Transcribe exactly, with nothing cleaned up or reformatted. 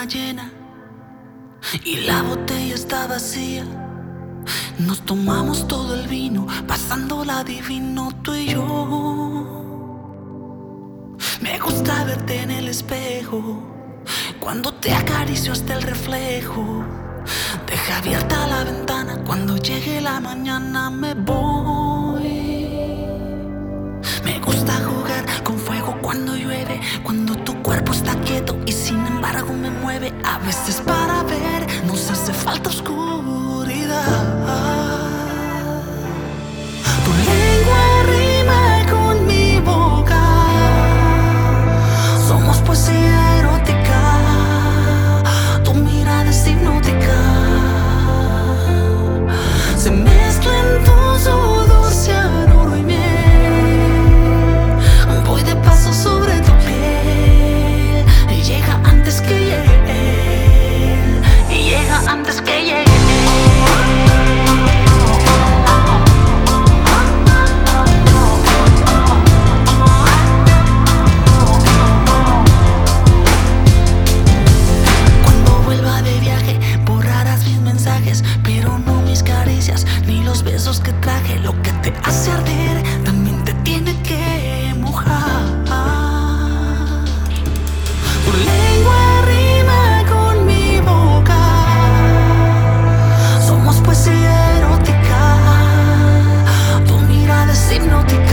luna llena y la botella está vacía. Nos tomamos todo el vino, pasándola divino tú y yo. Me gusta verte en el espejo, cuando te acaricio hasta el reflejo. Deja abierta la ventana, cuando llegue la mañana me voy. Me gusta jugar con fuego cuando llueve, cuando tu cuerpo está quieto y sin embargo me mueve. A veces para ver nos hace falta oscuridad. Tu lengua rima con mi boca, somos poesía erótica, tu mirada es hipnótica. Se mezcla en tu sudor cianuro y miel. Voy de paso sobre tu piel y llega antes que llegue él, y llega antes que llegue él. Pero no mis caricias ni los besos que traje. Lo que te hace arder también te tiene que mojar. Tu lengua rima con mi boca, somos poesía erótica, tu mirada es hipnótica.